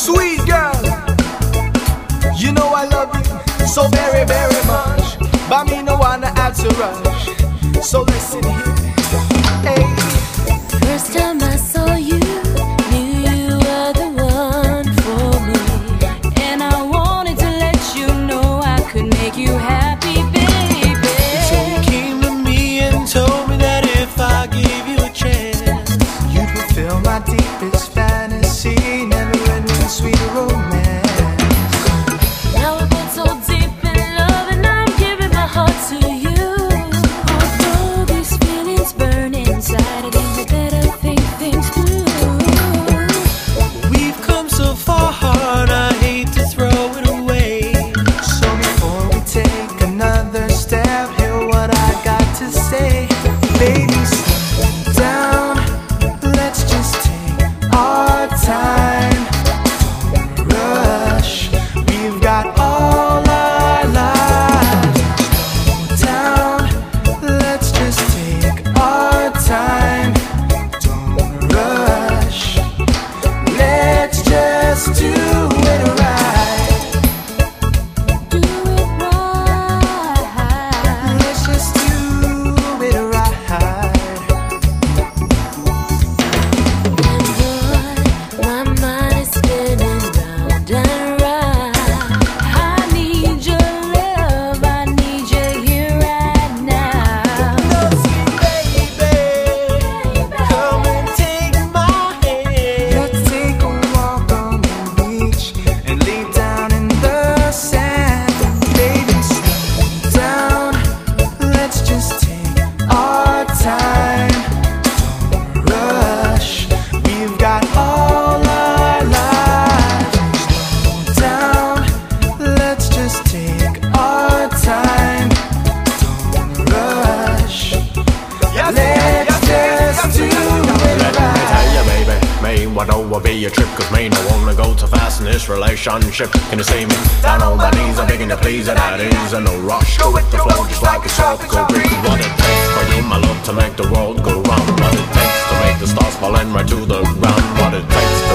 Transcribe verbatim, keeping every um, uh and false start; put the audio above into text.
Sweet girl, you know I love you so very, very much, but me no wanna have to rush. So listen here, hey. First time I saw you, knew you were the one for me, and I wanted to let you know I could make you happy, baby. So you came to me and told me that if I gave you a chance, you'd fulfill my deepest fantasy, never-ending sweet romance. Now we're both so deep in love, and I'm giving my heart to you. Although these feelings burn inside, I think we better think things through. we've come so far, I hate to throw it away. So before we take another step, hear what I got to say. Baby, slow down, let's just take our time. Don't rush, we've got all our lives. Slow down, let's just take our time. Don't rush, let's just do it right. Do it right. Let's just do it right. And boy, my mind is spinning round and round. I need your love, I need you here right now. Baby, Come and take my hand. let's take a walk on the beach and lay down in the sand. Baby, slow down, let's just take our time. Don't rush, we've got all our lives. Slow down, let's just take our time. Don't rush, let's just do it Let me right. tell you, baby, me what will be a trip, cause me no wanna go too fast in this relationship. Can you see me? Down on my knees, I'm begging to please, and that is a no rush. Go with the flow, just like a tropical breeze. What it takes for you, my love, to make the world go round. What it takes to make the stars falling right to the ground. What it takes to